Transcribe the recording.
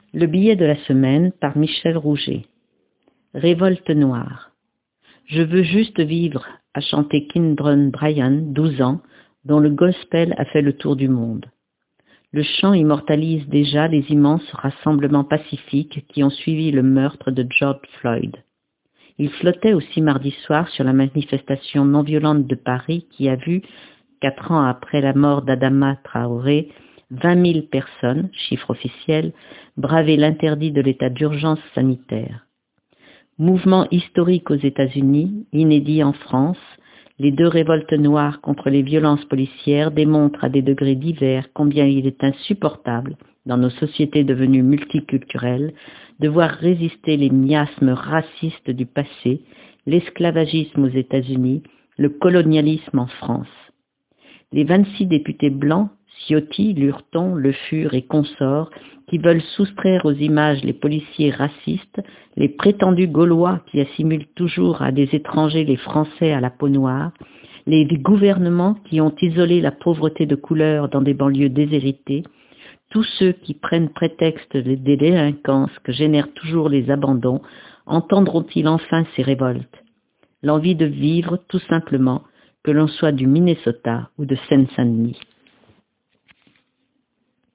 Le billet de la semaine par Michel Rouget. Révolte noire. Je veux juste vivre, a chanté Kindron Bryan, 12 ans, dont le gospel a fait le tour du monde. Le chant immortalise déjà les immenses rassemblements pacifiques qui ont suivi le meurtre de George Floyd. Il flottait aussi mardi soir sur la manifestation non violente de Paris qui a vu, 4 ans après la mort d'Adama Traoré, 20 000 personnes, chiffre officiel, braver l'interdit de l'état d'urgence sanitaire. Mouvement historique aux États-Unis, inédit en France, les 2 révoltes noires contre les violences policières démontrent à des degrés divers combien il est insupportable, dans nos sociétés devenues multiculturelles, de voir résister les miasmes racistes du passé, l'esclavagisme aux États-Unis, le colonialisme en France. Les 26 députés blancs, Ciotti, Lurton, Le Fur et consorts, qui veulent soustraire aux images les policiers racistes, les prétendus Gaulois qui assimilent toujours à des étrangers les Français à la peau noire, les gouvernements qui ont isolé la pauvreté de couleur dans des banlieues déshéritées, tous ceux qui prennent prétexte des délinquances que génèrent toujours les abandons, entendront-ils enfin ces révoltes? L'envie de vivre, tout simplement, que l'on soit du Minnesota ou de Seine-Saint-Denis.